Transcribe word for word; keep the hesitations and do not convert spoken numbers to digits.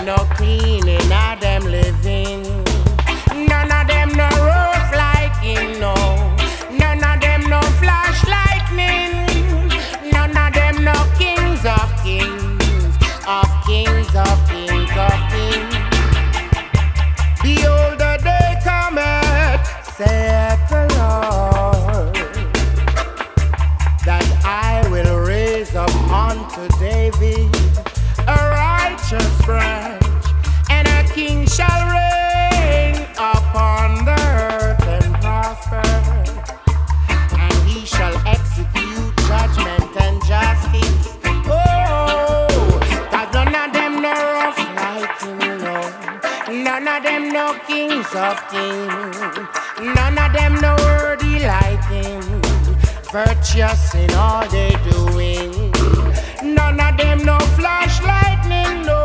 no clean in a them living. None of them no rough like him, no. None of them no flash lightning. None of them no kings of kings, of kings of kings of kings. Behold the day cometh, saith the Lord, that I will raise up unto David a righteous branch, and a king shall reign upon the earth and prosper, and he shall execute judgment and justice. Oh, cause none of them no rough like him, no. None of them no kings of kings. None of them no worthy like him. Virtuous in all they doing. None of them no flash lightning, no.